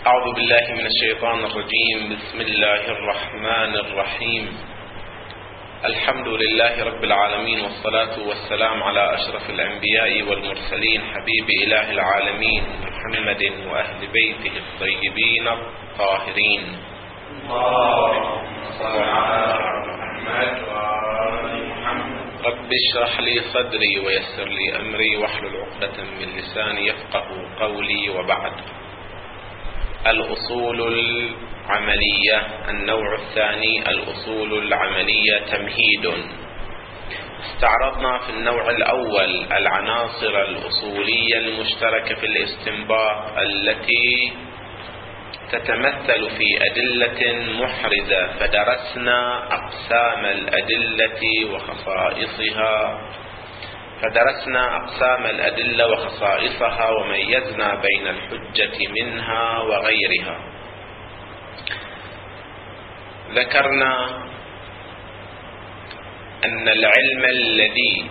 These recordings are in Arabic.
أعوذ بالله من الشيطان الرجيم. بسم الله الرحمن الرحيم. الحمد لله رب العالمين، والصلاة والسلام على أشرف الأنبياء والمرسلين، حبيب إله العالمين محمد وأهل بيته الطيبين الطاهرين. اللهم صل على محمد وآل محمد. رب اشرح لي صدري ويسر لي أمري واحلل عقدة من لساني يفقه قولي. وبعد. الأصول العملية، النوع الثاني، الأصول العملية تمهيد. استعرضنا في النوع الأول العناصر الأصولية المشتركة في الاستنباط التي تتمثل في أدلة محرزة، فدرسنا أقسام الأدلة وخصائصها، وميزنا بين الحجة منها وغيرها. ذكرنا أن العلم الذي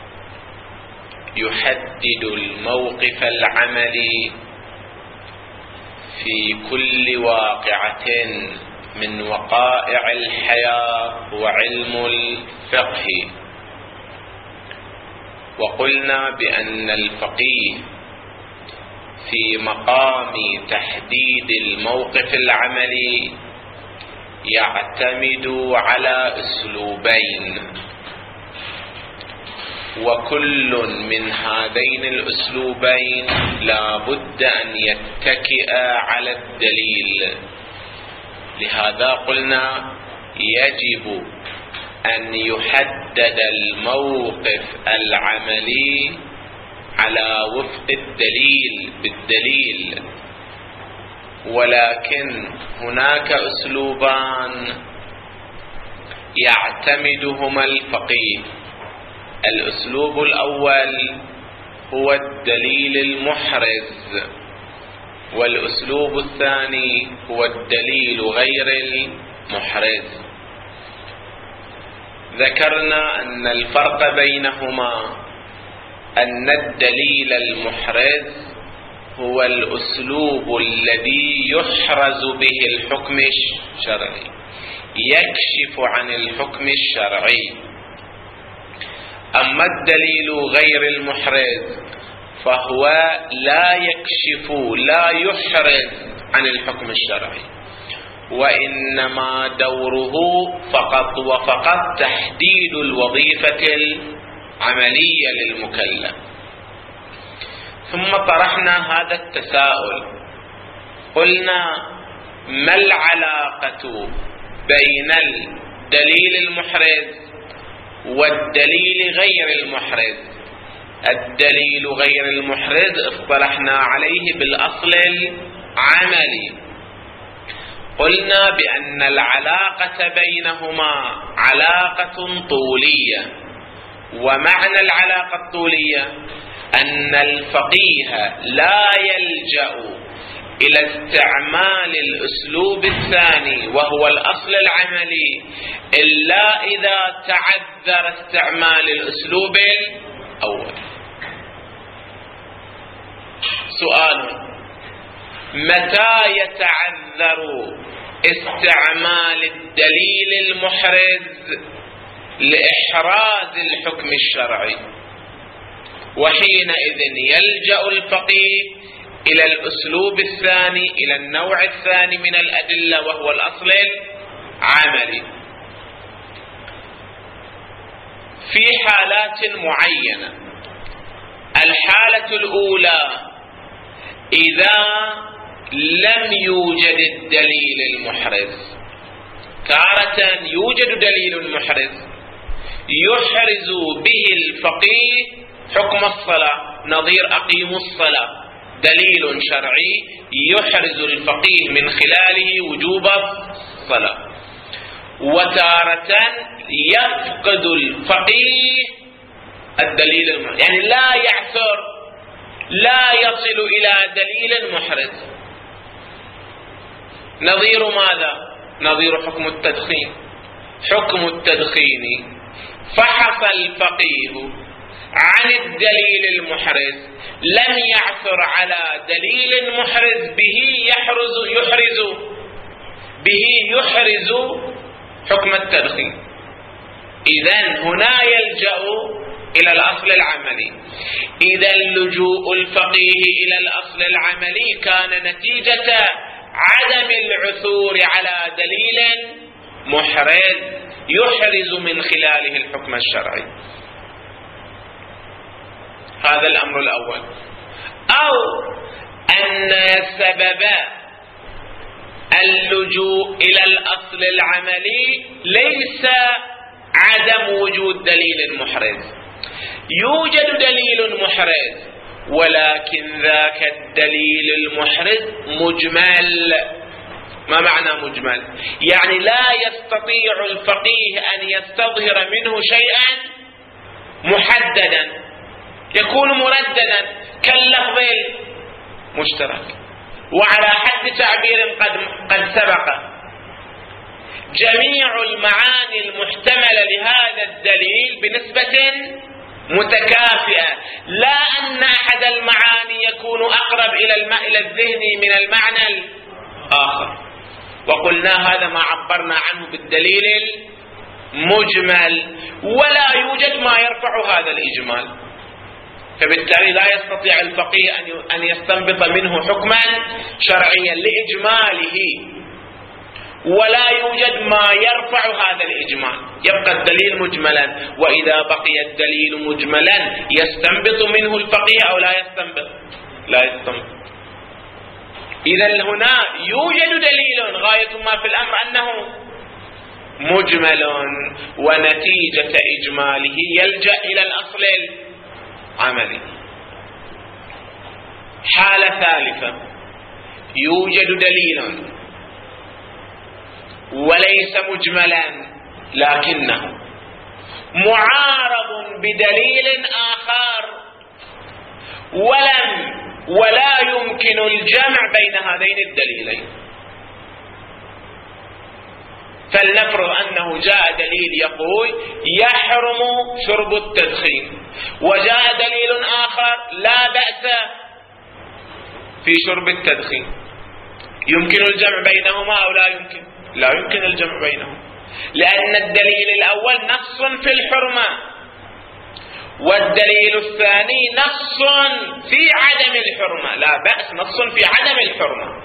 يحدد الموقف العملي في كل واقعة من وقائع الحياة هو علم الفقه. وقلنا بأن الفقيه في مقام تحديد الموقف العملي يعتمد على أسلوبين، وكل من هذين الأسلوبين لا بد أن يتكئ على الدليل. لهذا قلنا يجب أن يحدد الموقف العملي على وفق بالدليل، ولكن هناك أسلوبان يعتمدهما الفقيه. الأسلوب الأول هو الدليل المحرز، والأسلوب الثاني هو الدليل غير المحرز. ذكرنا أن الفرق بينهما أن الدليل المحرز هو الأسلوب الذي يحرز به الحكم الشرعي، يكشف عن الحكم الشرعي. أما الدليل غير المحرز فهو لا يكشف، لا يحرز عن الحكم الشرعي، وإنما دوره فقط وفقط تحديد الوظيفة العملية للمكلف. ثم طرحنا هذا التساؤل، قلنا ما العلاقة بين الدليل المحرز والدليل غير المحرز؟ الدليل غير المحرز اصطلحنا عليه بالأصل العملي. قلنا بأن العلاقة بينهما علاقة طولية، ومعنى العلاقة الطولية أن الفقيه لا يلجأ إلى استعمال الأسلوب الثاني وهو الأصل العملي إلا إذا تعذر استعمال الأسلوب الأول. سؤال: متى يتعذر استعمال الدليل المحرز لإحراز الحكم الشرعي؟ وحينئذ يلجأ الفقيه إلى الأسلوب الثاني، إلى النوع الثاني من الأدلة وهو الأصل العملي. في حالات معينة. الحالة الأولى إذا لم يوجد الدليل المحرز. تارة يوجد دليل محرز يحرز به الفقيه حكم الصلاة، نظير أقيموا الصلاة، دليل شرعي يحرز الفقيه من خلاله وجوب الصلاة. وتارة يفقد الفقيه الدليل المحرز، يعني لا يعثر، لا يصل إلى دليل محرز. نظير ماذا؟ نظير حكم التدخين. حكم التدخين فحص الفقيه عن الدليل المحرز، لم يعثر على دليل محرز به يحرز حكم التدخين. إذن هنا يلجأ إلى الأصل العملي. إذا اللجوء الفقيه إلى الأصل العملي كان نتيجة عدم العثور على دليل محرز يحرز من خلاله الحكم الشرعي. هذا الأمر الأول. أو أن سبب اللجوء إلى الأصل العملي ليس عدم وجود دليل محرز، يوجد دليل محرز ولكن ذاك الدليل المحرز مجمل. ما معنى مجمل؟ يعني لا يستطيع الفقيه أن يستظهر منه شيئا محددا، يكون مرددا كاللفظ المشترك. وعلى حد تعبير قد سبق، جميع المعاني المحتملة لهذا الدليل بنسبة متكافئة، لا أن أحد المعاني يكون أقرب إلى الذهن من المعنى الآخر. وقلنا هذا ما عبرنا عنه بالدليل المجمل، ولا يوجد ما يرفع هذا الإجمال، فبالتالي لا يستطيع الفقيه أن يستنبط منه حكما شرعيا لإجماله، ولا يوجد ما يرفع هذا الإجمال، يبقى الدليل مجملا. وإذا بقي الدليل مجملا يستنبط منه الفقيه أو لا يستنبط؟ لا يستنبط. إذا هنا يوجد دليل غاية ما في الأمر أنه مجمل، ونتيجة إجماله يلجأ إلى الأصل العملي. حالة ثالثة، يوجد دليل وليس مجملا لكنه معارض بدليل آخر ولا يمكن الجمع بين هذين الدليلين. فلنفرض أنه جاء دليل يقول يحرم شرب التدخين، وجاء دليل آخر لا بأس في شرب التدخين، يمكن الجمع بينهما أو لا يمكن؟ لا يمكن الجمع بينهما، لأن الدليل الأول نص في الحرمة، والدليل الثاني نص في عدم الحرمة. لا بأس، نص في عدم الحرمة،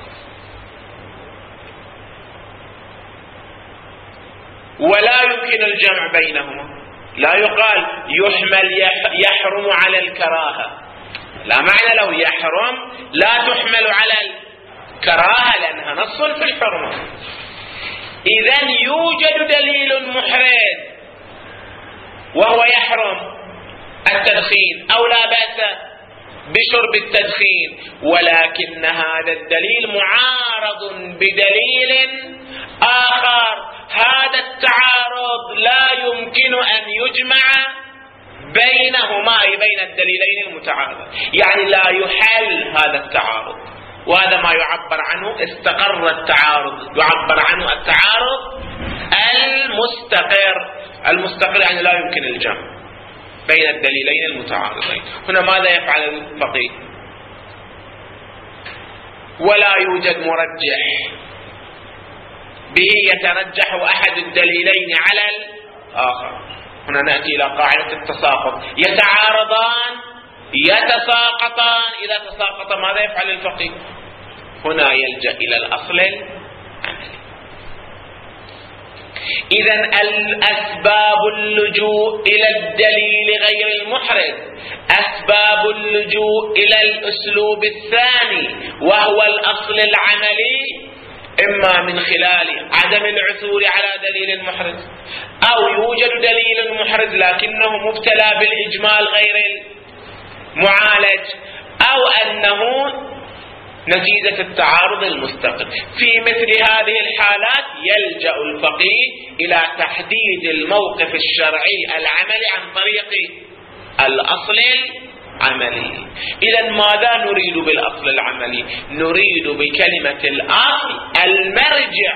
ولا يمكن الجمع بينهما. لا يقال يحرم على الكراهة، لا معنى له يحرم لا تحمل على الكراهة لأنها نص في الحرمة. إذن يوجد دليل محرز وهو يحرم التدخين أو لا بأس بشرب التدخين، ولكن هذا الدليل معارض بدليل آخر. هذا التعارض لا يمكن أن يجمع بينهما، أي بين الدليلين المتعارض، يعني لا يحل هذا التعارض. وهذا ما يعبر عنه استقر التعارض، يعبر عنه التعارض المستقر يعني لا يمكن الجمع بين الدليلين المتعارضين. هنا ماذا يفعل الفقيه؟ ولا يوجد مرجح به يترجح أحد الدليلين على الآخر. هنا نأتي إلى قاعدة التساقط، يتعارضان يتساقطان، إذا تساقط ماذا يفعل الفقيه؟ هنا يلجأ إلى الأصل العملي. إذن أسباب اللجوء إلى الدليل غير المحرز، أسباب اللجوء إلى الأسلوب الثاني وهو الأصل العملي، إما من خلال عدم العثور على دليل محرز، أو يوجد دليل محرز لكنه مبتلى بالإجمال غير المعالج، أو أنه نتيجة التعارض المستقر. في مثل هذه الحالات يلجأ الفقيه إلى تحديد الموقف الشرعي العملي عن طريق الأصل العملي. إذن ماذا نريد بالأصل العملي؟ نريد بكلمة الأصل المرجع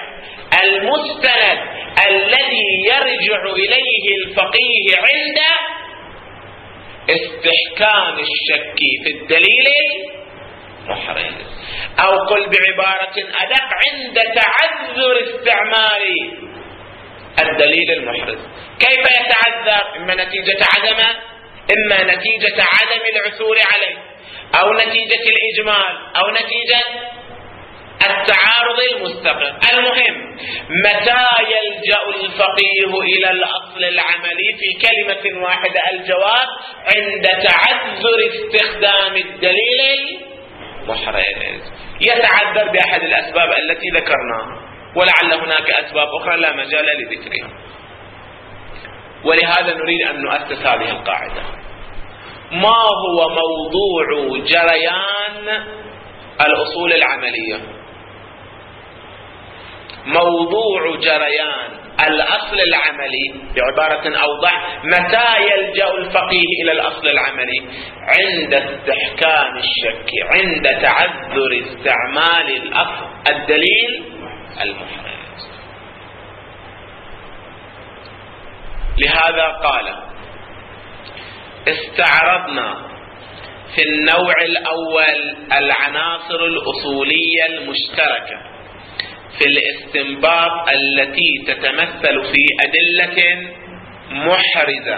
المستند الذي يرجع إليه الفقيه عند استحكام الشك في الدليل المحرز، أو قل بعبارة أدق عند تعذر استعمال الدليل المحرز. كيف يتعذر؟ إما نتيجة عدمه، إما نتيجة عدم العثور عليه، أو نتيجة الإجمال، أو نتيجة التعارض المستقر. المهم، متى يلجأ الفقيه إلى الأصل العملي في كلمة واحدة؟ الجواب: عند تعذر استخدام الدليل المحرز. يتعذر بأحد الأسباب التي ذكرناها، ولعل هناك أسباب أخرى لا مجال لذكرها. ولهذا نريد أن نؤسس هذه القاعدة: ما هو موضوع جريان الأصول العملية؟ موضوع جريان الأصل العملي بعبارة أوضح: متى يلجأ الفقيه إلى الأصل العملي؟ عند استحكام الشك، عند تعذر استعمال الدليل المحرز. لهذا قال: استعرضنا في النوع الأول العناصر الأصولية المشتركة في الاستنباط التي تتمثل في أدلة محرزة،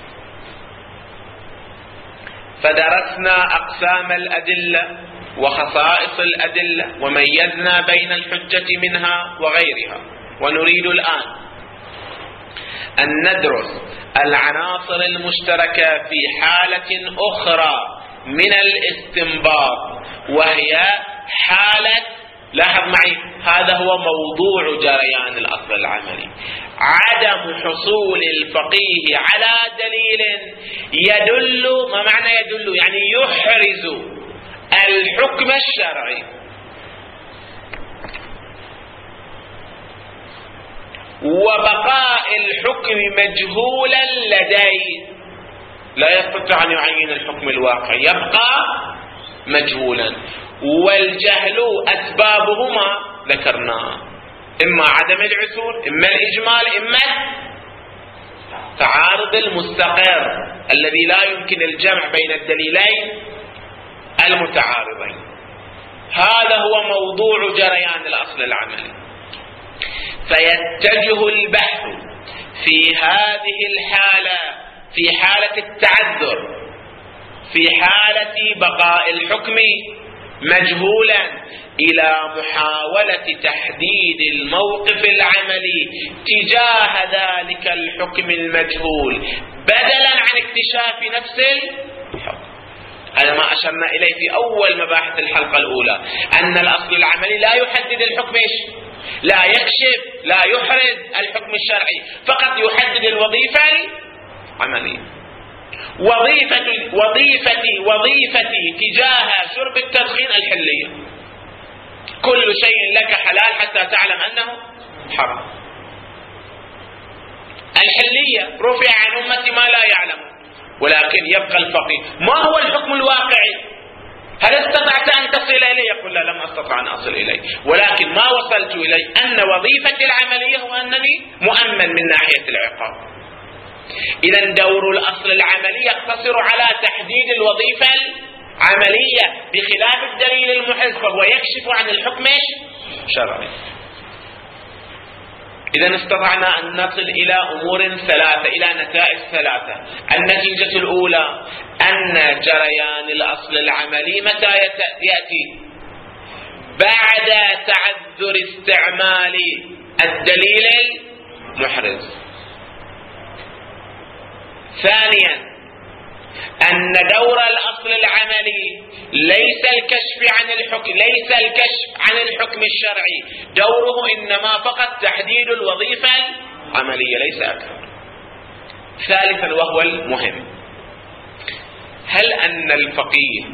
فدرسنا أقسام الأدلة وخصائص الأدلة وميزنا بين الحجة منها وغيرها. ونريد الآن أن ندرس العناصر المشتركة في حالة أخرى من الاستنباط، وهي حالة، لاحظ معي، هذا هو موضوع جريان الأصل العملي: عدم حصول الفقيه على دليل يدل. ما معنى يدل؟ يعني يحرز الحكم الشرعي، وبقاء الحكم مجهولا لديه، لا يستطيع أن يعين الحكم الواقع، يبقى مجهولا. والجهل أسبابهما ذكرناه: إما عدم العثور، إما الإجمال، إما تعارض المستقر الذي لا يمكن الجمع بين الدليلين المتعارضين. هذا هو موضوع جريان الأصل العملي. فيتجه البحث في هذه الحالة، في حالة التعذر، في حالة بقاء الحكم مجهولا، إلى محاولة تحديد الموقف العملي تجاه ذلك الحكم المجهول، بدلا عن اكتشاف نفس الحكم. هذا ما أشرنا إليه في أول مباحث الحلقة الأولى، أن الأصل العملي لا يحدد الحكم، لا يكشف، لا يحرز الحكم الشرعي، فقط يحدد الوظيفة العملية. وظيفتي تجاه شرب التدخين الحلية. كل شيء لك حلال حتى تعلم أنه حرام. الحلية رفع عن أمتي ما لا يعلم، ولكن يبقى الفقيه: ما هو الحكم الواقعي؟ هل استطعت أن تصل إليه؟ يقول: لا، لم أستطع أن أصل إليه، ولكن ما وصلت إليه أن وظيفتي العملية هو أنني مؤمن من ناحية العقاب. إذن دور الأصل العملي يقتصر على تحديد الوظيفة العملية بخلاف الدليل المحرز، فهو يكشف عن الحكم الشرعي. إذن استطعنا أن نصل إلى أمور ثلاثة، إلى نتائج ثلاثة. النتيجة الأولى أن جريان الأصل العملي متى يأتي؟ بعد تعذر استعمال الدليل المحرز. ثانيا أن دور الأصل العملي ليس الكشف عن الحكم الشرعي، دوره إنما فقط تحديد الوظيفة العملية، ليس أكثر. ثالثا وهو المهم: هل أن الفقيه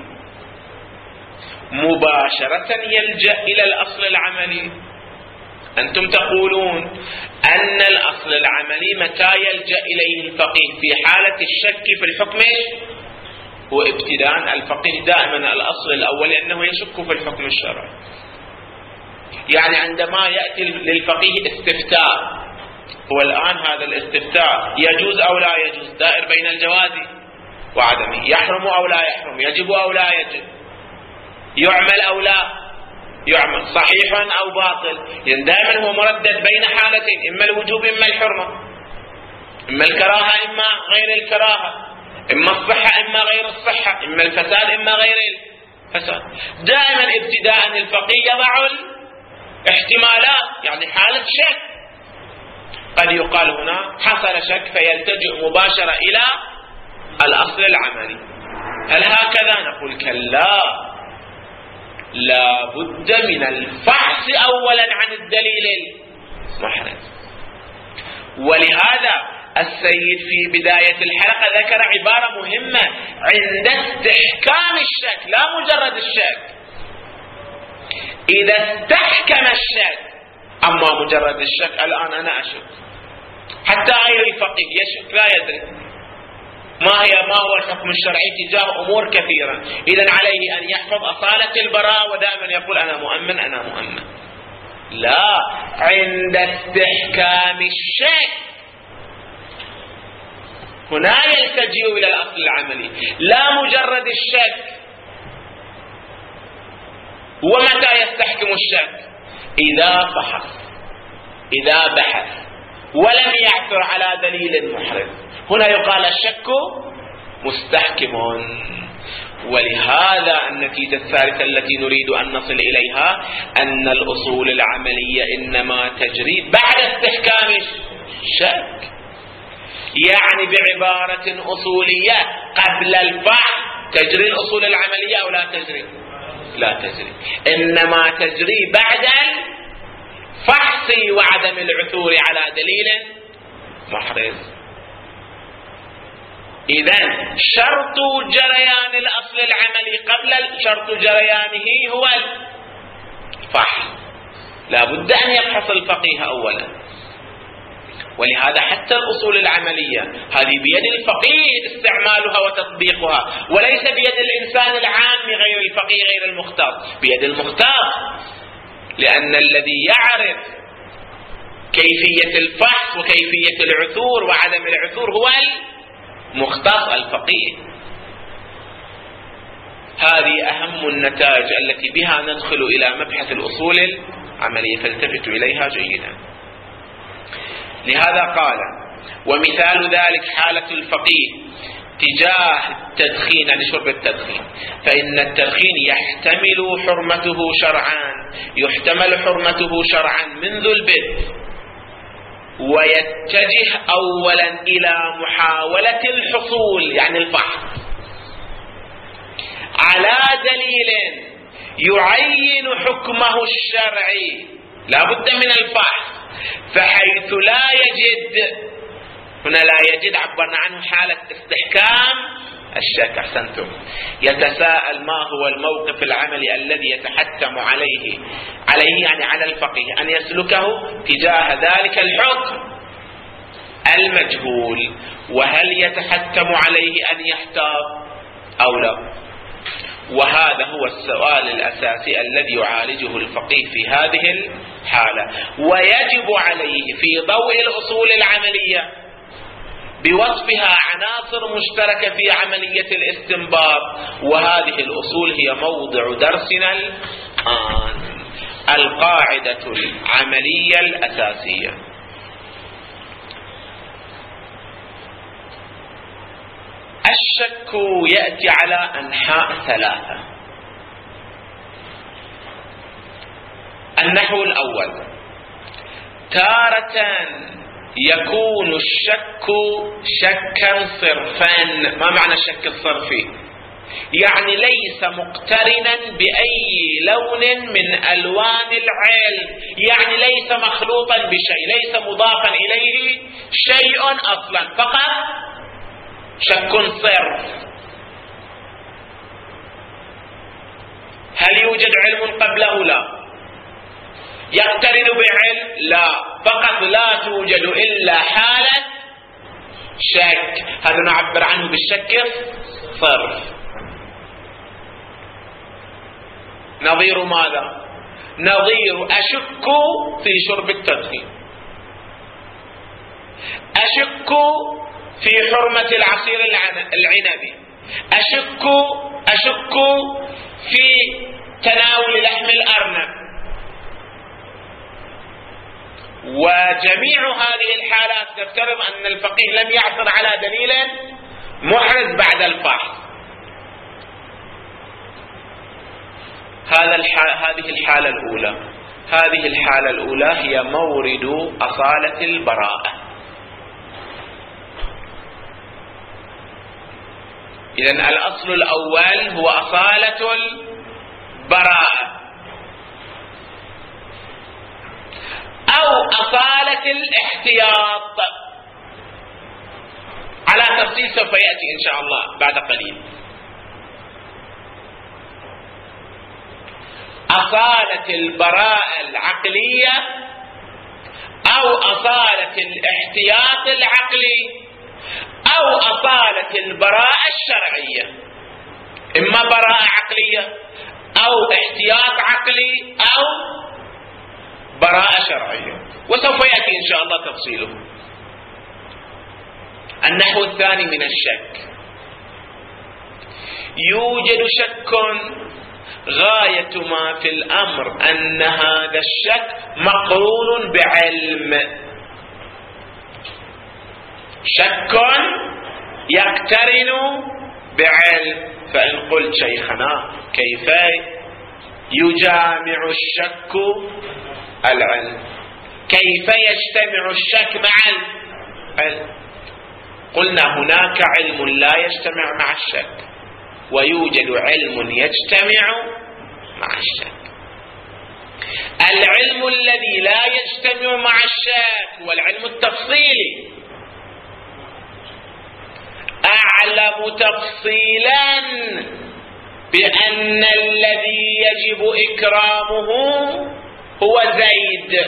مباشرة يلجأ إلى الأصل العملي؟ أنتم تقولون أن الأصل العملي متى يلجأ إليه الفقيه؟ في حالة الشك في الحكم. وابتداء الفقيه دائما الأصل الأول أنه يشك في الحكم الشرعي. يعني عندما يأتي للفقيه استفتاء، هو الآن هذا الاستفتاء يجوز أو لا يجوز؟ دائر بين الجواز وعدمه، يحرم أو لا يحرم، يجب أو لا يجب، يعمل أو لا يعمل، صحيح أو باطل. إذن دائما هو مردد بين حالتين، إما الوجوب إما الحرمة، إما الكراهة إما غير الكراهة، إما الصحة إما غير الصحة، إما الفساد إما غير الفساد. دائما ابتداء الفقيه يضع الاحتمالات، يعني حالة شك. قد يقال هنا حصل شك فيلتجئ مباشرة إلى الأصل العملي. هل هكذا؟ نقول كلا، لا بد من الفحص أولا عن الدليل المحرز. ولهذا السيد في بداية الحلقة ذكر عبارة مهمة: عند استحكام الشك، لا مجرد الشك. إذا استحكم الشك، أما مجرد الشك الآن أنا أشك، حتى غير الفقيه يشك لا يدري ما هو الحكم الشرعي تجاه أمور كثيرة. إذن عليه أن يحفظ أصالة البراءة ودائما يقول أنا مؤمن أنا مؤمن. لا، عند استحكام الشك هنا يلتجئ إلى الأصل العملي، لا مجرد الشك. ومتى يستحكم الشك؟ إذا بحث، إذا بحث ولم يعثر على دليل محرز، هنا يقال الشك مستحكم. ولهذا النتيجة الثالثة التي نريد أن نصل إليها أن الأصول العملية إنما تجري بعد استحكام الشك. يعني بعبارة أصولية قبل البحث تجري الأصول العملية أو لا تجري؟ لا تجري، إنما تجري بعد الفحص وعدم العثور على دليل محرز. إذن شرط جريان الأصل العملي قبل شرط جريانه هو الفحص. لا بد أن يبحث الفقيه أولا. ولهذا حتى الأصول العملية هذه بيد الفقيه استعمالها وتطبيقها، وليس بيد الإنسان العام غير الفقيه غير المختص، بيد المختص. لأن الذي يعرف كيفية الفحص وكيفية العثور وعدم العثور هو المختص الفقيه. هذه أهم النتائج التي بها ندخل إلى مبحث الأصول العملية، فالتفتوا إليها جيدا. لهذا قال: ومثال ذلك حالة الفقيه تجاه التدخين، يعني شرب التدخين، فإن التدخين يحتمل حرمته شرعا، يحتمل حرمته شرعا منذ البدء، ويتجه أولا إلى محاولة الحصول يعني الفحص على دليل يعين حكمه الشرعي، لا بد من الفحص. فحيث لا يجد، هنا لا يجد عبرنا عنه حالة استحكام الشك. أحسنتم. يتساءل ما هو الموقف العملي الذي يتحتم عليه يعني على الفقيه أن يسلكه تجاه ذلك الحكم المجهول، وهل يتحتم عليه أن يحتاط أو لا؟ وهذا هو السؤال الأساسي الذي يعالجه الفقيه في هذه الحالة. ويجب عليه في ضوء الأصول العملية بوصفها عناصر مشتركة في عملية الاستنباط، وهذه الأصول هي موضع درسنا الآن، القاعدة العملية الأساسية. الشك يأتي على أنحاء ثلاثة. النحو الأول: تارة يكون الشك شكا صرفا. ما معنى الشك الصرفي؟ يعني ليس مقترنا بأي لون من ألوان العلم، يعني ليس مخلوطا بشيء، ليس مضافا إليه شيء أصلا، فقط شك صرف. هل يوجد علم قبله؟ لا. يقترن بعلم؟ لا، فقط لا توجد إلا حالة شك، هذا نعبر عنه بالشك الصرف. نظير ماذا؟ نظير أشك في شرب التدخين، أشك في حرمة العصير العنبي، أشك في تناول لحم الأرنب، وجميع هذه الحالات نفترض أن الفقيه لم يعثر على دليل محرز بعد الفحص. هذه الحالة الأولى هي مورد أصالة البراءة. إذن الأصل الأول هو أصالة البراءة أو أصالة الاحتياط، على تفصيل سوف يأتي إن شاء الله بعد قليل. أصالة البراءة العقلية أو أصالة الاحتياط العقلي أو أصالة البراءة الشرعية، إما براءة عقلية أو احتياط عقلي أو براءة شرعية، وسوف يأتي إن شاء الله تفصيله. النحو الثاني من الشك: يوجد شك غاية ما في الأمر أن هذا الشك مقرون بعلم، شك يقترن بعلم. فإن قلت شيخنا كيف يجامع الشك العلم؟ كيف يجتمع الشك مع العلم؟ قلنا هناك علم لا يجتمع مع الشك، ويوجد علم يجتمع مع الشك. العلم الذي لا يجتمع مع الشك هو العلم التفصيلي. أعلم تفصيلا بأن الذي يجب إكرامه هو زيد،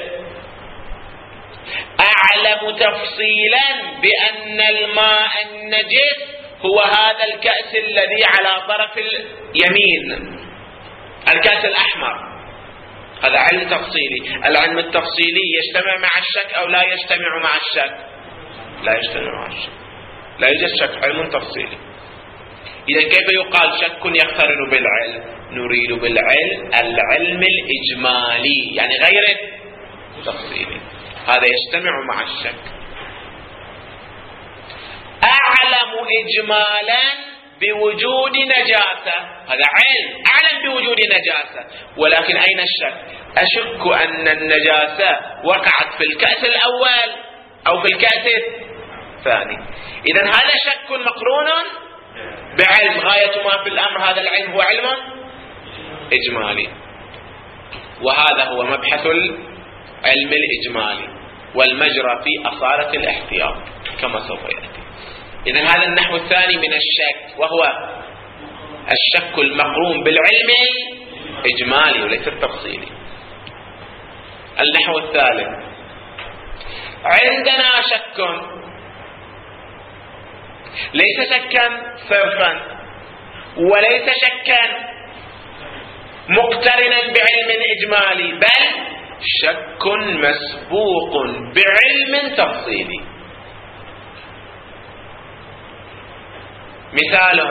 أعلم تفصيلا بأن الماء النجس هو هذا الكأس الذي على طرف اليمين، الكأس الأحمر. هذا علم تفصيلي. العلم التفصيلي يجتمع مع الشك أو لا يجتمع مع الشك؟ لا يجتمع مع الشك، لا يوجد شك، علم تفصيلي. إذا كيف يقال شك يقترن بالعلم؟ نريد بالعلم العلم الإجمالي، يعني غير التفصيلي، هذا يجتمع مع الشك. أعلم إجمالا بوجود نجاسة، هذا علم، أعلم بوجود نجاسة، ولكن أين الشك؟ أشك أن النجاسة وقعت في الكأس الأول أو في الكأس الثاني. إذن هذا شك مقرون بعلم، غاية ما في الأمر هذا العلم هو علم إجمالي، وهذا هو مبحث العلم الإجمالي والمجرى في أصالة الاحتياط كما سوف يأتي. إذن هذا النحو الثاني من الشك، وهو الشك المقرون بالعلم الإجمالي وليس التفصيلي. النحو الثالث: عندنا شك ليس شكا صرفا وليس شكا مقترنا بعلم إجمالي، بل شك مسبوق بعلم تفصيلي. مثال: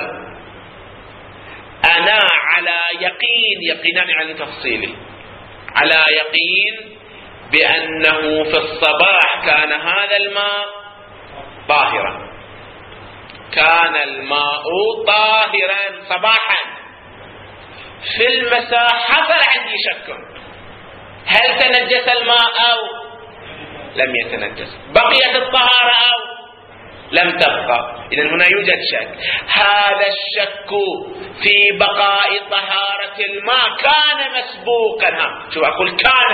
أنا على يقينان علم تفصيلي، على يقين بأنه في الصباح كان هذا الماء طاهرا، كان الماء طاهرا صباحا. في المساء حصل عندي شك، هل تنجس الماء أو لم يتنجس؟ بقيت الطهارة أو لم تبقى؟ إذن هنا يوجد شك. هذا الشك في بقاء طهارة الماء كان مسبوقا، شو أقول؟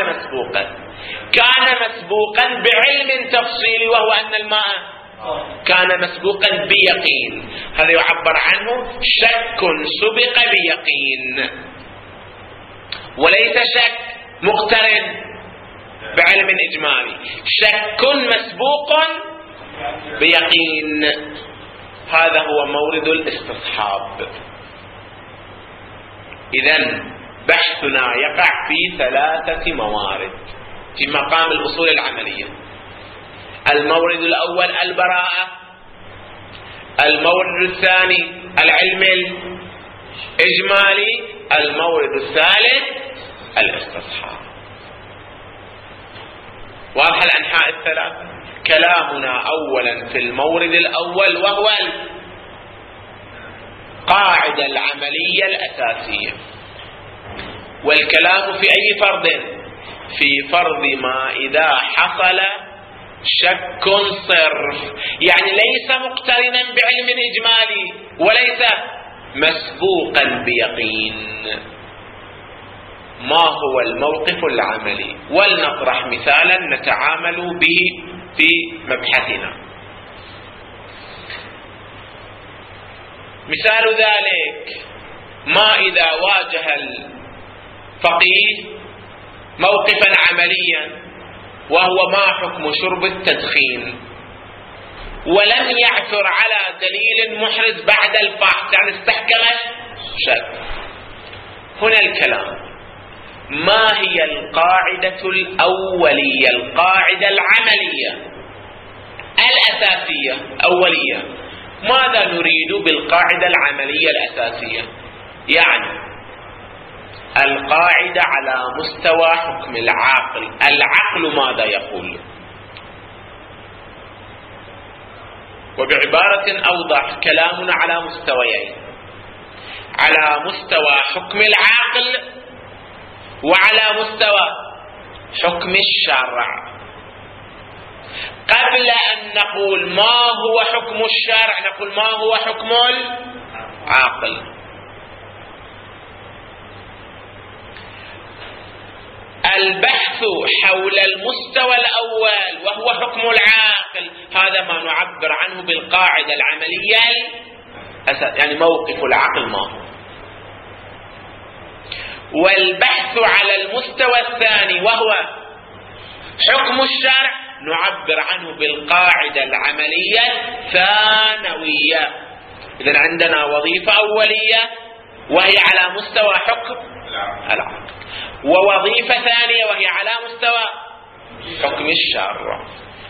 كان مسبوقا بعلم تفصيلي، وهو أن الماء كان مسبوقا بيقين. هذا يعبر عنه شك سبق بيقين، وليس شك مقترن بعلم إجمالي، شك مسبوق بيقين. هذا هو مورد الاستصحاب. إذن بحثنا يقع في 3 موارد في مقام الأصول العملية. المورد الأول البراءة، المورد الثاني العلم الإجمالي. المورد الثالث الاستصحاب. واضح الأنحاء الثلاثة. كلامنا أولا في المورد الأول وهو القاعدة العملية الأساسية، والكلام في أي فرض؟ في فرض ما إذا حصل شك صرف، يعني ليس مقترنا بعلم إجمالي وليس مسبوقا بيقين. ما هو الموقف العملي؟ ولنطرح مثالا نتعامل به في مبحثنا. مثال ذلك ما إذا واجه الفقيه موقفا عمليا وهو ما حكم شرب التدخين، ولم يعثر على دليل محرز بعد الفحص، يعني استحكم شك. هنا الكلام ما هي القاعدة الأولية، القاعدة العملية الأساسية أولية؟ ماذا نريد بالقاعدة العملية الأساسية؟ يعني القاعدة على مستوى حكم العاقل. العقل ماذا يقول؟ وبعبارة أوضح، كلامنا على مستويين: على مستوى حكم العاقل وعلى مستوى حكم الشرع. قبل أن نقول ما هو حكم الشرع نقول ما هو حكم العاقل. البحث حول المستوى الأول وهو حكم العاقل، هذا ما نعبر عنه بالقاعدة العملية يعني موقف العقل ما هو. والبحث على المستوى الثاني وهو حكم الشرع نعبر عنه بالقاعدة العملية ثانوية. إذن عندنا وظيفة أولية وهي على مستوى حكم العقل، ووظيفة ثانية وهي على مستوى حكم الشرع.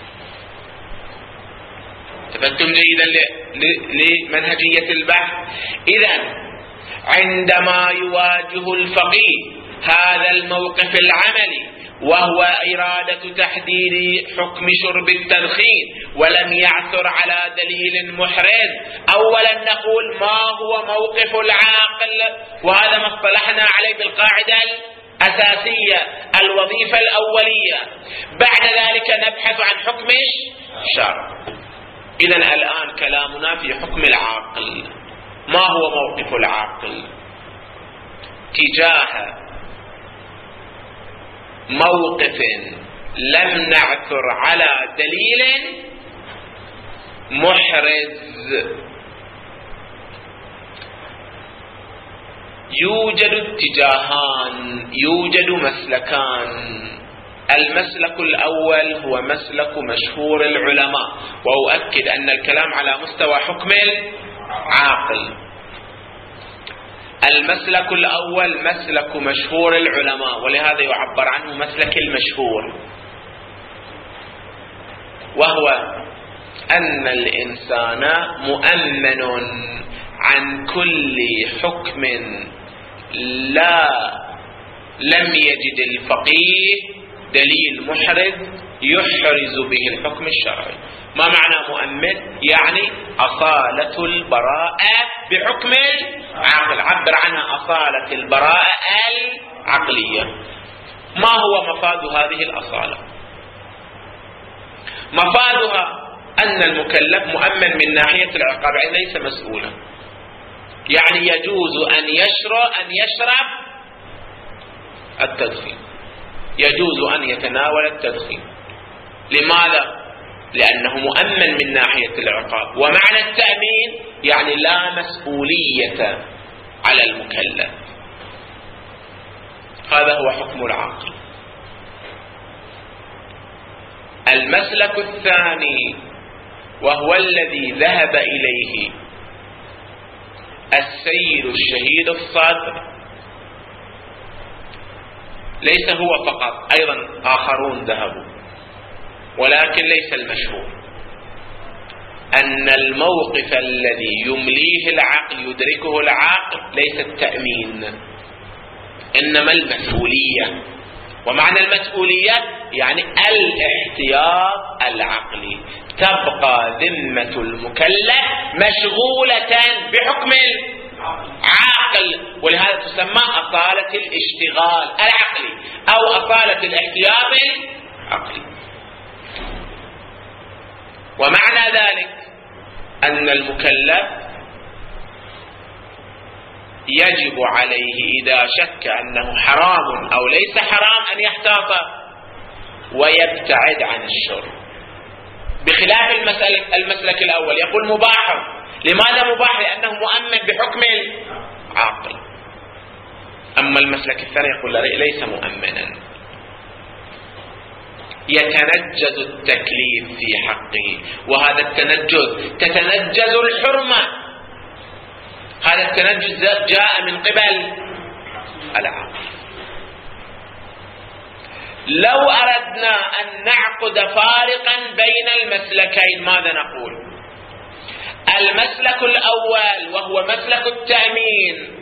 تفهمتم جيدا لمنهجية البحث؟ إذن عندما يواجه الفقيه هذا الموقف العملي وهو إرادة تحديد حكم شرب التدخين ولم يعثر على دليل محرز، أولا نقول ما هو موقف العاقل، وهذا ما اصطلحنا عليه بالقاعدة الأساسية الوظيفة الأولية. بعد ذلك نبحث عن حكم الشرع. إذن الآن كلامنا في حكم العاقل. ما هو موقف العاقل تجاه موقف لم نعثر على دليل محرز؟ يوجد اتجاهان، يوجد مسلكان. المسلك الأول هو مسلك مشهور العلماء، وأؤكد أن الكلام على مستوى حكم العاقل. المسلك الأول مسلك مشهور العلماء، ولهذا يعبر عنه مسلك المشهور، وهو أن الإنسان مؤمن عن كل حكم لم يجد الفقيه دليل محرز يحرز به الحكم الشرعي. ما معنى مؤمن؟ يعني أصالة البراءة بحكم العقل، عبر عنها أصالة البراءة العقلية. ما هو مفاد هذه الأصالة؟ مفادها أن المكلف مؤمن من ناحية العقاب، يعني ليس مسؤولا، يعني يجوز أن يشرب التدخين، يجوز أن يتناول التدخين. لماذا؟ لأنه مؤمن من ناحية العقاب، ومعنى التأمين يعني لا مسؤولية على المكلف. هذا هو حكم العاقل. المسلك الثاني وهو الذي ذهب إليه السيد الشهيد الصادق، ليس هو فقط، أيضا آخرون ذهبوا، ولكن ليس المشهور. أن الموقف الذي يمليه العقل يدركه العقل ليس التأمين، إنما المسؤولية. ومعنى المسؤولية يعني الاحتياط العقلي، تبقى ذمة المكلف مشغولة بحكم العقل، ولهذا تسمى أصالة الاشتغال العقلي أو أصالة الاحتياط العقلي. ومعنى ذلك أن المكلف يجب عليه إذا شك أنه حرام أو ليس حرام أن يحتاط ويبتعد عن الشرب، بخلاف المسلك الأول يقول مباح. لماذا مباح؟ لأنه مؤمن بحكم العاقل. أما المسلك الثاني يقول ليس مؤمنا، يتنجز التكليف في حقه، وهذا التنجز تتنجز الحرمة، هذا التنجز جاء من قبل العقل. لو أردنا أن نعقد فارقا بين المسلكين ماذا نقول؟ المسلك الأول وهو مسلك التأمين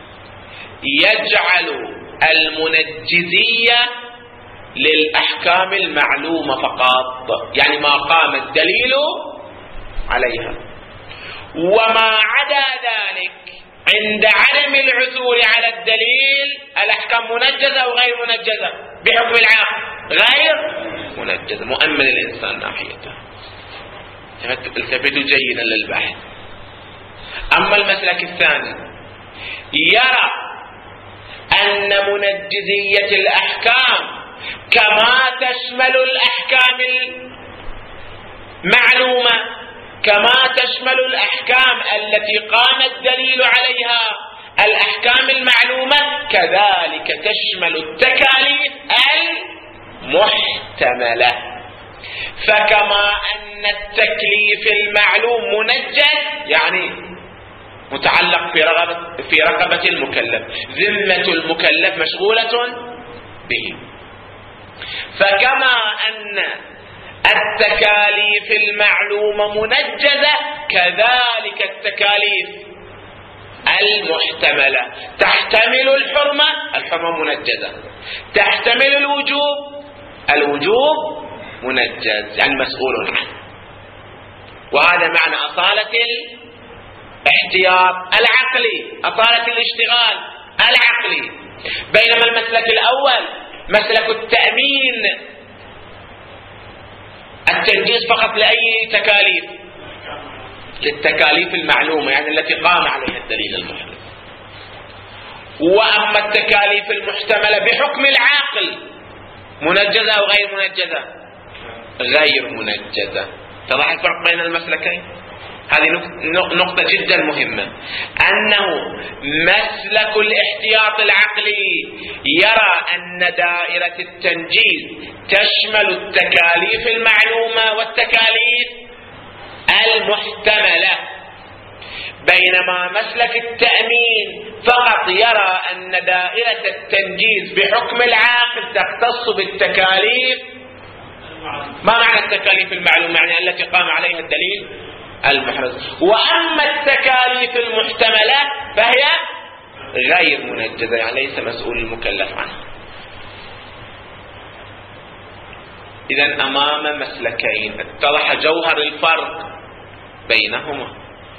يجعل المنجزية للأحكام المعلومة فقط، يعني ما قام الدليل عليها، وما عدا ذلك عند عدم العثور على الدليل الأحكام منجزة أو غير منجزة بحكم العقل، غير منجزة، مؤمن الإنسان ناحيته. التفتوا جيدا للبحث. أما المسلك الثاني يرى أن منجزية الأحكام كما تشمل الأحكام المعلومة، كما تشمل الأحكام التي قام الدليل عليها الأحكام المعلومة، كذلك تشمل التكاليف المحتملة. فكما أن التكليف المعلوم منجز يعني متعلق في رقبة المكلف، ذمة المكلف مشغولة به، فكما أن التكاليف المعلومة منجزة كذلك التكاليف المحتملة تحتمل الحرمة منجزة، تحتمل الوجوب منجز، يعني مسؤول عنه. وهذا معنى أصالة الاحتياط العقلي، أصالة الاشتغال العقلي. بينما المسلك الأول مسلك التأمين، التنجيز فقط لأي تكاليف؟ للتكاليف المعلومة، يعني التي قام عليها الدليل المحرم. وأما التكاليف المحتملة بحكم العاقل منجزة أو غير منجزة؟ غير منجزة. تضح الفرق بين المسلكين؟ هذه نقطة جدا مهمة، أنه مسلك الاحتياط العقلي يرى أن دائرة التنجيز تشمل التكاليف المعلومة والتكاليف المحتملة، بينما مسلك التأمين فقط يرى أن دائرة التنجيز بحكم العاقل تختص بالتكاليف. ما معنى التكاليف المعلومة؟ يعني التي قام عليها الدليل المحرز. وأما التكاليف المحتملة فهي غير منجزة، يعني ليس مسؤول المكلف عنها. إذن أمام مسلكين اتضح جوهر الفرق بينهما.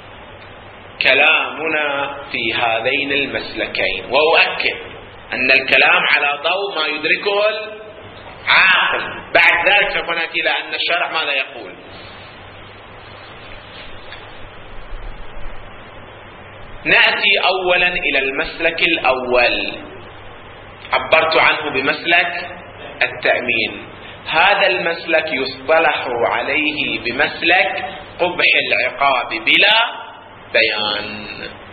كلامنا في هذين المسلكين، وأؤكد أن الكلام على ضوء ما يدركه العاقل، بعد ذلك سوف نأتي إلى أن الشرع ماذا يقول. نأتي أولا إلى المسلك الأول، عبرت عنه بمسلك التأمين. هذا المسلك يصطلح عليه بمسلك قبح العقاب بلا بيان،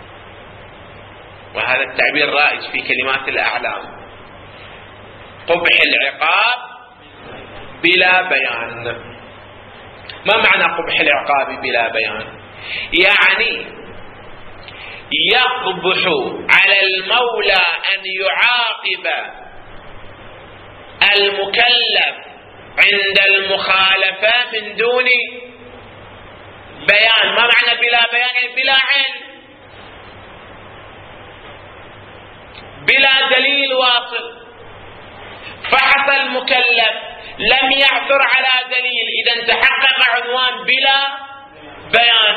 وهذا التعبير رائج في كلمات الأعلام. قبح العقاب بلا بيان. ما معنى قبح العقاب بلا بيان؟ يعني يقبح على المولى أن يعاقب المكلف عند المخالفة من دون بيان. ما معنى بلا بيان؟ يعني بلا علم، بلا دليل واصل. فحص المكلف لم يعثر على دليل، إذا تحقق عنوان بلا بيان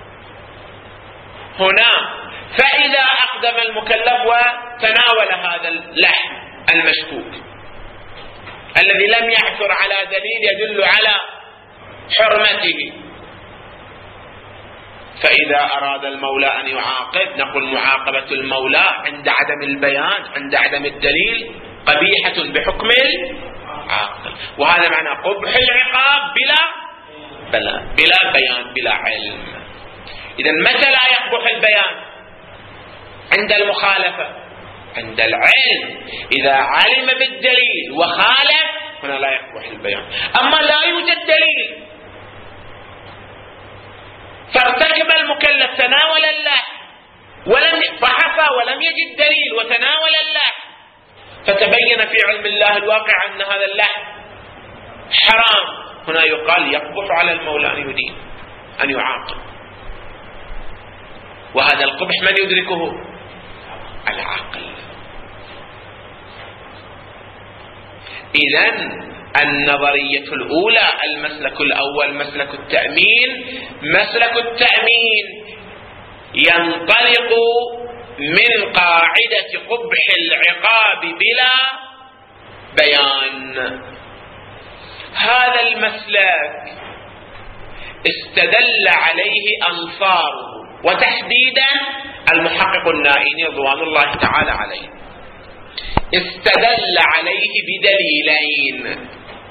هنا. فإذا أقدم المكلف وتناول هذا اللحم المشكوك الذي لم يعثر على دليل يدل على حرمته، فإذا أراد المولى أن يعاقب نقول معاقبة المولى عند عدم البيان، عند عدم الدليل، قبيحة بحكم العاقل. وهذا معنى قبح العقاب بلا بيان، بلا علم. إذا متى لا يقبح البيان؟ عند المخالفة، عند العلم. إذا علم بالدليل وخالف هنا لا يقبح البيان. أما لا يوجد دليل فارتكب المكلف، تناول اللحم فحصى ولم يجد دليل وتناول اللحم، فتبين في علم الله الواقع أن هذا اللحم حرام، هنا يقال يقبح على المولى أن يدين، أن يعاقب. وهذا القبح من يدركه؟ العاقل. إذن النظرية الأولى المسلك الأول مسلك التأمين. مسلك التأمين ينطلق من قاعدة قبح العقاب بلا بيان. هذا المسلك استدل عليه أنصاره، وتحديدا المحقق النائيني رضوان الله تعالى عليه استدل عليه بدليلين.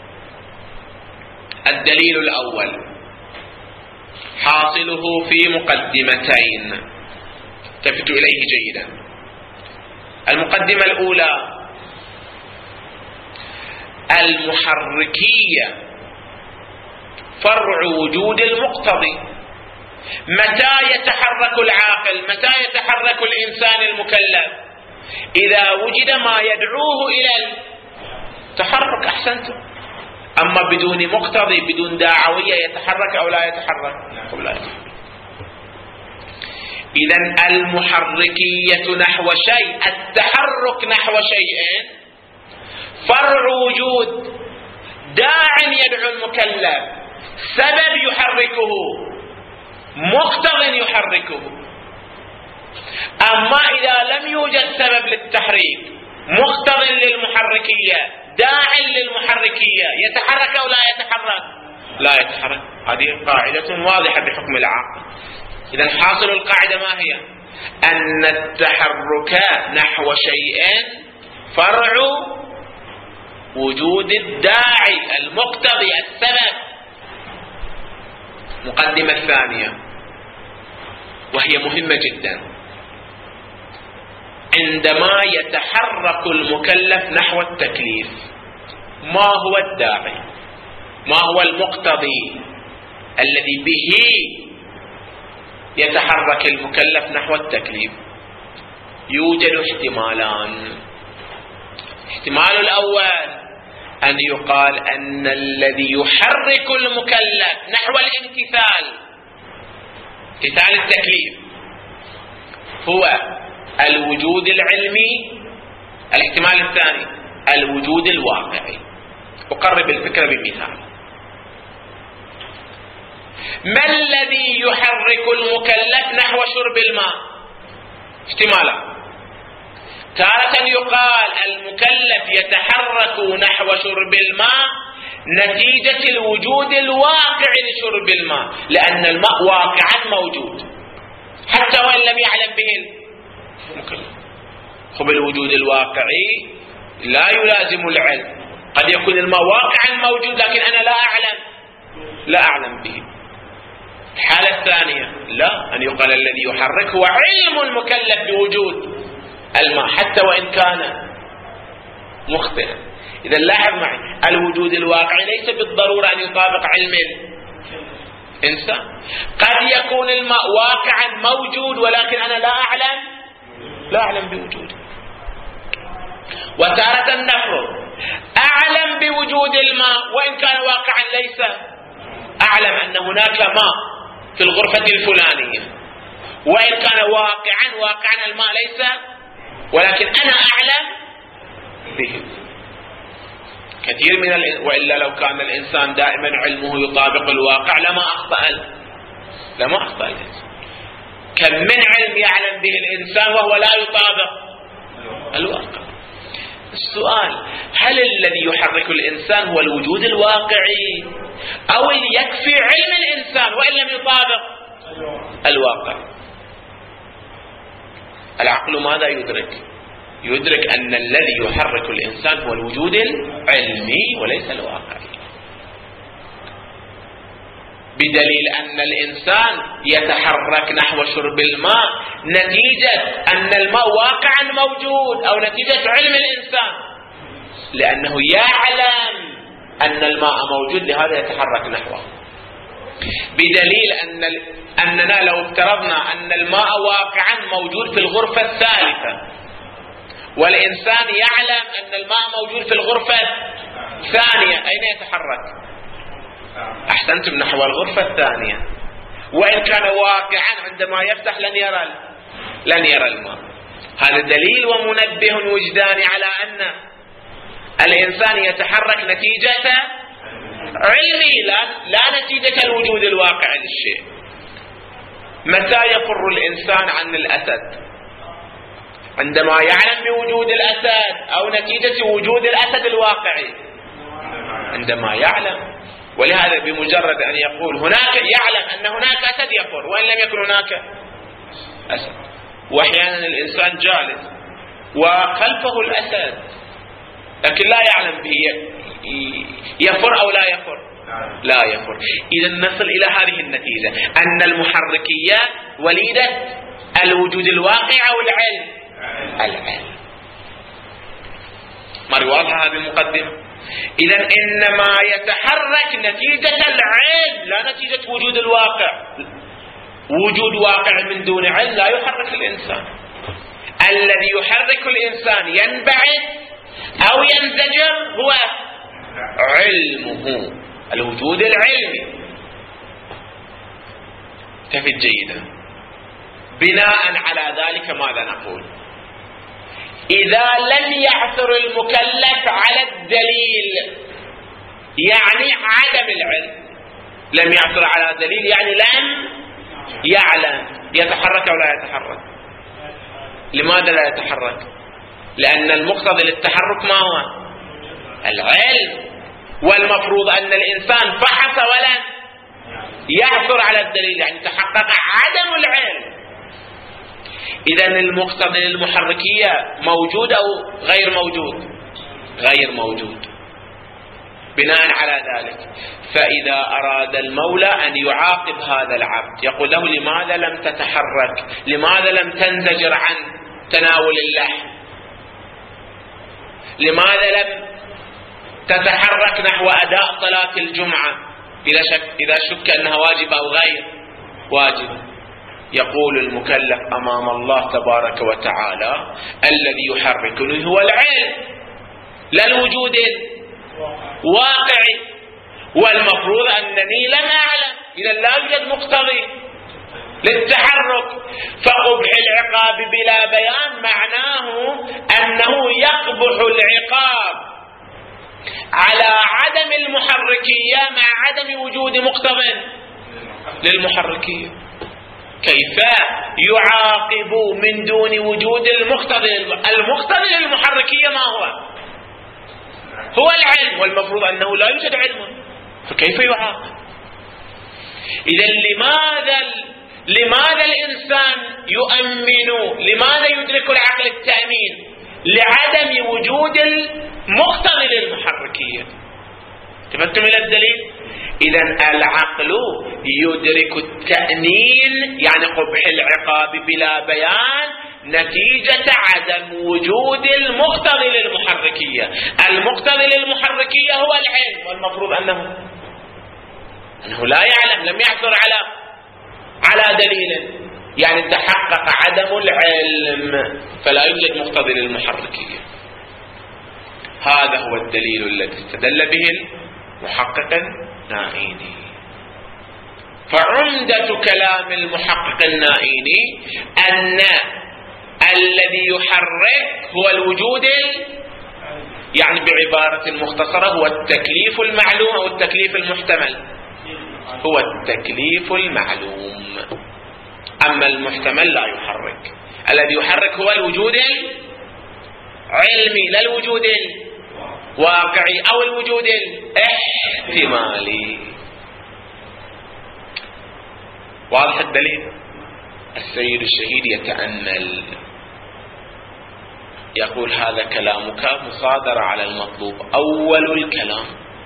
الدليل الأول حاصله في مقدمتين، التفتوا إليه جيدا. المقدمة الأولى: المحركية فرع وجود المقتضي. متى يتحرك العاقل؟ متى يتحرك الإنسان المكلف؟ إذا وجد ما يدعوه إلى التحرك. أحسنتم. أما بدون مقتضي، بدون داعوية، يتحرك أو لا يتحرك؟ لا يتحرك. إذن المحركية نحو شيء، التحرك نحو شيء فرع وجود داع يدعو المكلف، سبب يحركه، مقتض يحركه. أما إذا لم يوجد سبب للتحريك، مقتض للمحركية، داع للمحركية، يتحرك أو لا يتحرك؟ لا يتحرك. هذه قاعدة واضحة بحكم العقل. إذن حاصل القاعدة ما هي؟ أن التحرك نحو شيء فرع وجود الداعي المقتضي السبب. مقدمة الثانية وهي مهمة جدا: عندما يتحرك المكلف نحو التكليف، ما هو الداعي؟ ما هو المقتضي الذي به يتحرك المكلف نحو التكليف؟ يوجد احتمالان. الاحتمال الأول أن يقال أن الذي يحرك المكلف نحو الامتثال، امتثال التكليف، هو الوجود العلمي. الاحتمال الثاني الوجود الواقعي. أقرب الفكرة بمثال: ما الذي يحرك المكلف نحو شرب الماء؟ احتمالا. تارة يقال المكلف يتحرك نحو شرب الماء نتيجة الوجود الواقع لشرب الماء، لأن الماء واقعا موجود حتى وإن لم يعلم به المكلف. خب الوجود الواقعي لا يلازم العلم. قد يكون الماء واقعا موجود لكن أنا لا أعلم به. الحالة الثانية لا، أن يقال الذي يحرك هو علم المكلف بوجود الماء حتى وإن كان مخطئا. إذا لاحظ معي، الوجود الواقعي ليس بالضرورة أن يطابق علم الإنسان. قد يكون الماء واقعا موجود ولكن أنا لا أعلم بوجوده. وتارة نفرض أعلم بوجود الماء وإن كان واقعا ليس أعلم أن هناك ماء في الغرفة الفلانية، وإن كان واقعا الماء ليس، ولكن أنا أعلم به. كثير وإلا لو كان الإنسان دائما علمه يطابق الواقع لما أخطأ الإنسان. كم من علم يعلم به الإنسان وهو لا يطابق الواقع. السؤال: هل الذي يحرك الإنسان هو الوجود الواقعي، أو يكفي علم الإنسان وإن لم يطابق الواقع؟ العقل ماذا يدرك أن الذي يحرك الإنسان هو الوجود العلمي وليس الواقعي، بدليل أن الإنسان يتحرك نحو شرب الماء نتيجة أن الماء واقعا موجود، أو نتيجة علم الإنسان، لأنه يعلم أن الماء موجود لهذا يتحرك نحوه. بدليل أننا لو افترضنا أن الماء واقعا موجود في الغرفة الثالثة، والإنسان يعلم أن الماء موجود في الغرفة الثانية، أين يتحرك؟ أحسنتم، نحو الغرفة الثانية. وإن كان واقعا عندما يفتح لن يرى الماء. هذا دليل ومنبه وجداني على أن الإنسان يتحرك نتيجة علمي لا نتيجة الوجود الواقعي للشيء. متى يفر الإنسان عن الأسد؟ عندما يعلم بوجود الأسد، أو نتيجة وجود الأسد الواقعي؟ عندما يعلم. ولهذا بمجرد أن يقول يعلم أن هناك أسد يفر وإن لم يكن هناك أسد. وأحيانا الإنسان جالس وخلفه الأسد لكن لا يعلم به يفر أو لا يفر، لا يفر. إذا نصل إلى هذه النتيجة، أن المحركيات وليدة الوجود الواقع أو العلم. ما واضحة هذه المقدمة؟ إذا إنما يتحرك نتيجة العلم لا نتيجة وجود الواقع. وجود واقع من دون علم لا يحرك الإنسان. الذي يحرك الإنسان ينبعث أو ينزجر هو علمه، الوجود العلمي. تفت جيدا. بناء على ذلك ماذا نقول؟ إذا لم يعثر المكلف على الدليل، يعني عدم العلم. لم يعثر على دليل يعني لم يعلم، يتحرك أو لا يتحرك؟ لماذا لا يتحرك؟ لأن المقتضي للتحرك ما هو؟ العلم. والمفروض أن الإنسان فحص ولم يعثر على الدليل، يعني تحقق عدم العلم. إذا المقتضي للمحركية موجود أو غير موجود؟ غير موجود. بناء على ذلك فإذا أراد المولى أن يعاقب هذا العبد يقول له: لماذا لم تتحرك؟ لماذا لم تنزجر عن تناول اللحم؟ لماذا لم تتحرك نحو أداء صلاة الجمعة إذا شك أنها واجبة أو غير واجبة؟ يقول المكلف أمام الله تبارك وتعالى: الذي يحركني هو العلم لا الوجود الواقعي، والمفروض أنني لم أعلم. إذا لا يوجد مقتضي للتحرك. فقبح العقاب بلا بيان معناه أنه يقبح العقاب على عدم المحركية مع عدم وجود مقتضى للمحركية. كيف يعاقب من دون وجود المقتضي؟ المقتضي للمحركية ما هو؟ هو العلم، والمفروض أنه لا يوجد علم، فكيف يعاقب؟ إذا لماذا الإنسان يؤمن؟ لماذا يدرك العقل التأمين؟ لعدم وجود المقتضي للمحركية. تفتم إلى الدليل؟ إذا العقل يدرك التأمين يعني قبح العقاب بلا بيان نتيجة عدم وجود المقتضي للمحركية. المقتضي للمحركية هو العلم، والمفروض أنه لا يعلم، لم يعثر على دليل، يعني تحقق عدم العلم فلا يوجد مقتضي للمحركية. هذا هو الدليل الذي استدل به المحقق النائيني. فعمدة كلام المحقق النائيني أن الذي يحرك هو الوجود، يعني بعبارة مختصرة هو التكليف المعلوم أو التكليف المحتمل. هو التكليف المعلوم، أما المحتمل لا يحرك. الذي يحرك هو الوجود العلمي لا الوجود الواقعي أو الوجود الاحتمالي. واضح الدليل؟ السيد الشهيد يتأمل يقول هذا كلامك مصادرة على المطلوب. أول الكلام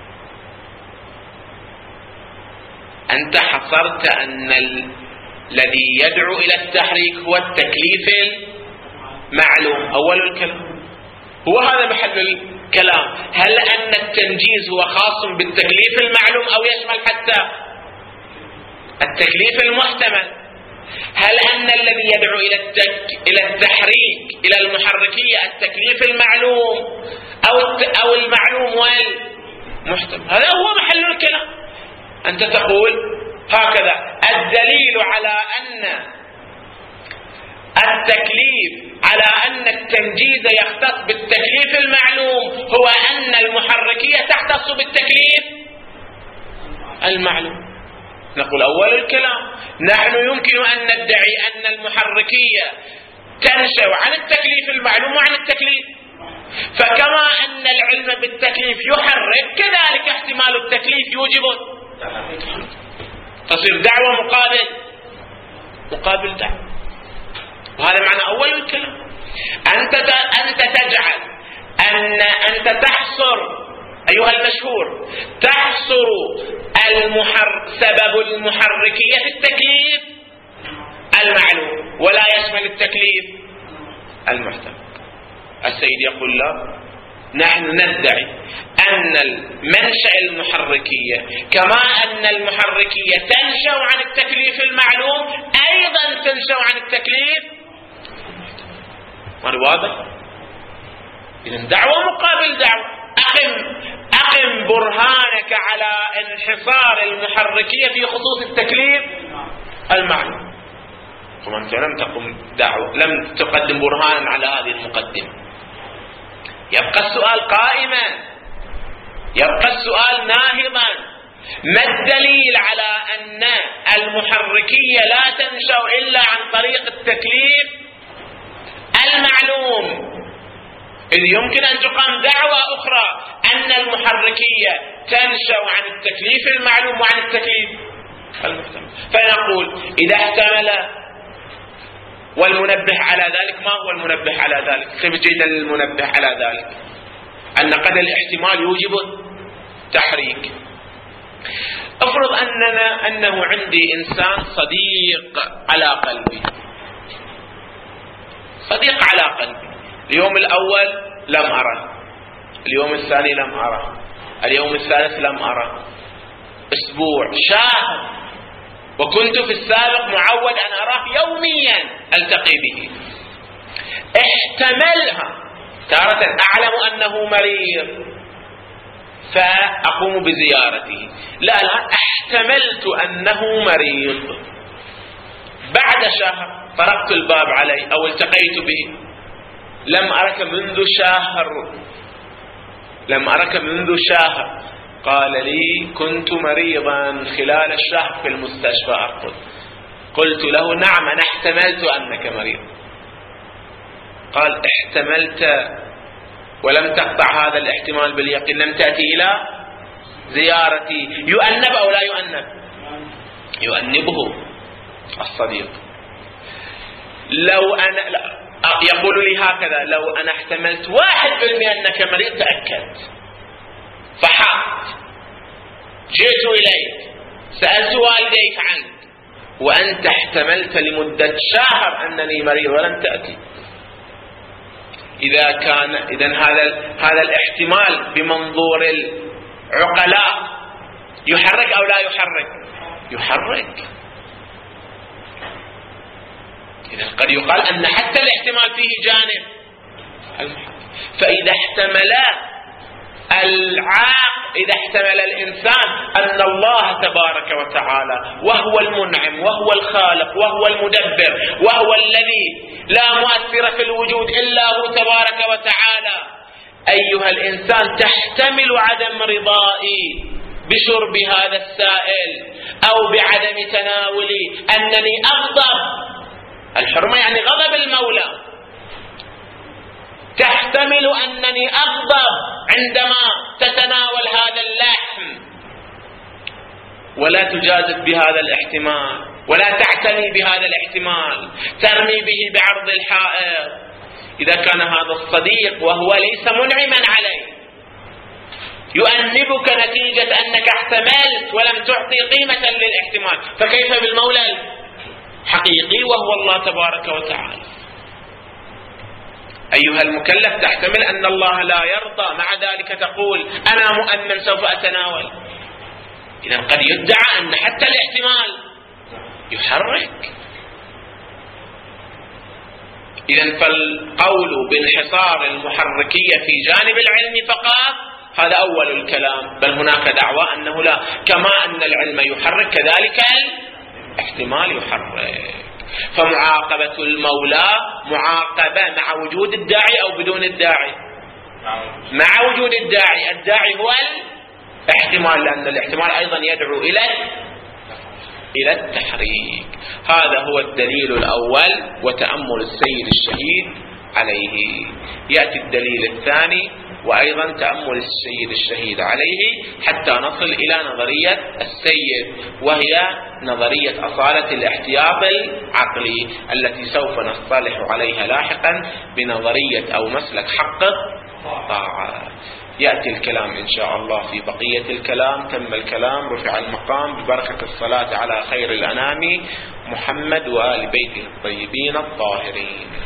أنت حصرت أن الذي يدعو إلى التحريك هو التكليف المعلوم. أول الكلام هو هذا محل الكلام. هل أن التنجيز هو خاص بالتكليف المعلوم أو يشمل حتى التكليف المحتمل؟ هل أن الذي يدعو إلى التحريك إلى المحركية التكليف المعلوم أو المعلوم والمحتمل؟ هذا هو محل الكلام. أنت تقول هكذا: الدليل على أن التكليف على أن التنجيز يختص بالتكليف المعلوم هو أن المحركية تختص بالتكليف المعلوم. نقول أول الكلام نحن يمكن أن ندعي أن المحركية تنشأ عن التكليف المعلوم وعن التكليف، فكما أن العلم بالتكليف يحرك كذلك احتمال التكليف يوجب تصير دعوة مقابل دعوة. وهذا معنى أول الكلام. أنت تجعل أنت تحصر أيها المشهور تحصر سبب المحركية في التكليف المعلوم ولا يشمل التكليف المحتمل. السيد يقول لا، نحن ندعي أن المنشأ المحركية كما أن المحركية تنشأ عن التكليف المعلوم أيضا تنشأ عن التكليف. واضح؟ إذن دعوة مقابل دعوة. أقم برهانك على انحصار المحركية في خصوص التكليف المعلوم. وأنت لم تقدم برهانا على هذه المقدمة. يبقى السؤال قائما، يبقى السؤال ناهضا: ما الدليل على أن المحركية لا تنشأ إلا عن طريق التكليف المعلوم؟ إذ يمكن أن تقام دعوة أخرى أن المحركية تنشأ عن التكليف المعلوم وعن التكليف المحتمل. فنقول إذا احتمل، والمنبه على ذلك. ما هو المنبه على ذلك؟ كيف جئت المنبه على ذلك؟ أن قد الاحتمال يوجب التحريك. أفرض أنه عندي إنسان صديق على قلبي، صديق على قلبي. اليوم الأول لم أره، اليوم الثاني لم أره، اليوم الثالث لم أره، أسبوع، شهر، وكنت في السابق معود أن أراه يوميا ألتقي به. احتملها تارة أعلم أنه مريض فأقوم بزيارته، لا احتملت أنه مريض. بعد شهر طرقت الباب عليه أو التقيت به، لم أرك منذ شهر، قال لي كنت مريضا خلال الشهر في المستشفى أرقد. قلت له نعم أنا احتملت أنك مريض. قال احتملت ولم تقطع هذا الاحتمال باليقين، لم تأتي إلى زيارتي. يؤنب أو لا يؤنب؟ يؤنبه الصديق. يقول لي هكذا: لو أنا احتملت 1% أنك مريض تأكدت، فحقت، جئت إليك، سألت والديك عنك، وأنت احتملت لمدة شهر أنني مريض ولم تأتي. إذن هذا الاحتمال بمنظور العقلاء يحرك أو لا يحرك؟ يحرك. إذن قد يقال أن حتى الاحتمال فيه جانب المحرك. فإذا احتملا إذا احتمل الإنسان أن الله تبارك وتعالى وهو المنعم وهو الخالق وهو المدبر وهو الذي لا مؤثر في الوجود إلا هو تبارك وتعالى، أيها الإنسان تحتمل عدم رضائي بشرب هذا السائل أو بعدم تناولي، أنني أغضب. الحرمة يعني غضب المولى. تحتمل أنني أغضب عندما تتناول هذا اللحم، ولا تجازف بهذا الاحتمال ولا تعتني بهذا الاحتمال، ترمي به بعرض الحائط. إذا كان هذا الصديق وهو ليس منعما عليه يؤنبك نتيجة أنك احتملت ولم تعطي قيمة للاحتمال، فكيف بالمولى الحقيقي وهو الله تبارك وتعالى؟ أيها المكلف تحتمل أن الله لا يرضى، مع ذلك تقول أنا مؤمن سوف أتناول. إذا قد يدعى أن حتى الاحتمال يحرك. إذا فالقول بانحصار المحركية في جانب العلم فقط هذا أول الكلام، بل هناك دعوى أنه لا، كما أن العلم يحرك كذلك الاحتمال يحرك. فمعاقبة المولى معاقبة مع وجود الداعي أو بدون الداعي؟ مع وجود الداعي. الداعي هو الاحتمال، لأن الاحتمال أيضا يدعو إلى التحريك. هذا هو الدليل الأول وتأمل السيد الشهيد عليه. يأتي الدليل الثاني وأيضا تأمل السيد الشهيد عليه حتى نصل إلى نظرية السيد، وهي نظرية أصالة الاحتياط العقلي التي سوف نصطلح عليها لاحقا بنظرية أو مسلك حق الطاعة. يأتي الكلام إن شاء الله في بقية الكلام. تم الكلام، رفع المقام، ببركة الصلاة على خير الأنام محمد وآل بيته الطيبين الطاهرين.